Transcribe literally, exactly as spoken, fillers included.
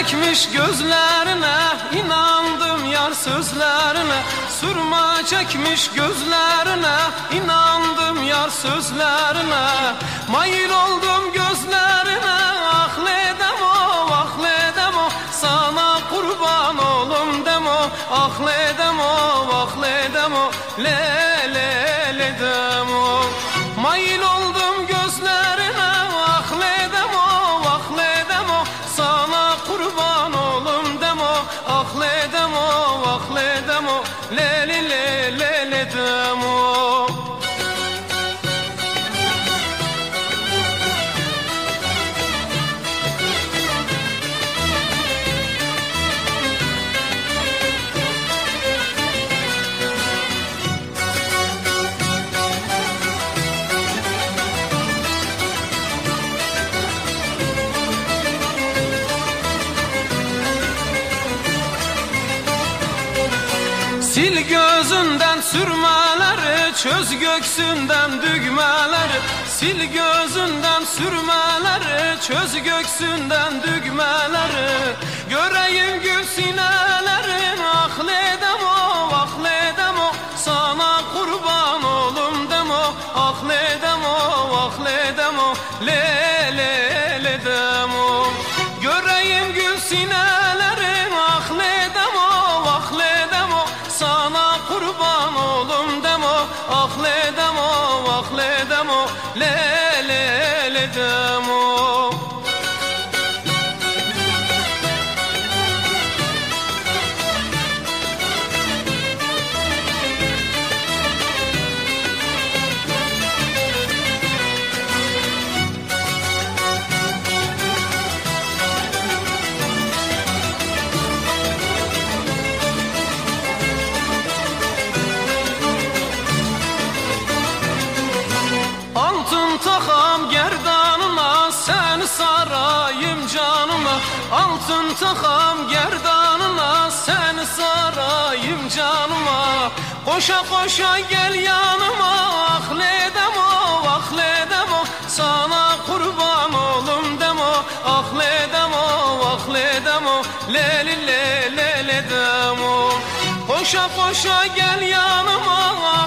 çekmiş gözlerine, inandım yar sözlerine. Sürme çekmiş gözlerine, inandım yar sözlerine. Mayıl oldum gözlerine, ahledem o, ahledem o. Sana kurban olum demo, ahledem o, ahledem o. Le le le demo. Mayıl oldum gözlerine, ahledem o, ahledem o. Sana kurban olum demo, ahledem o, ahledem o. Le le le le le demo. Sil gözünden sürmeleri, çöz göksünden düğmeleri. Sil gözünden sürmeleri, çöz göksünden düğmeleri. Göreyim gül sinelerin, ahledem o, ahledem o. Sana kurban olum demo, ahledem o, ahledem o. Le le le demo. Göreyim gül sinelerin, ahledem o, ahledem o. Sana kurban olum demo, ahledem o, ahledem o. Le le le demo. Takam gerdanına, seni sarayım canıma. Altın takam gerdanına, seni sarayım canıma. Koşa koşa gel yanıma, ahledem o, ahledem o. Sana kurban olum demo, ahledem o, ahledem o. Le le le le le demo. Koşa koşa gel yanıma,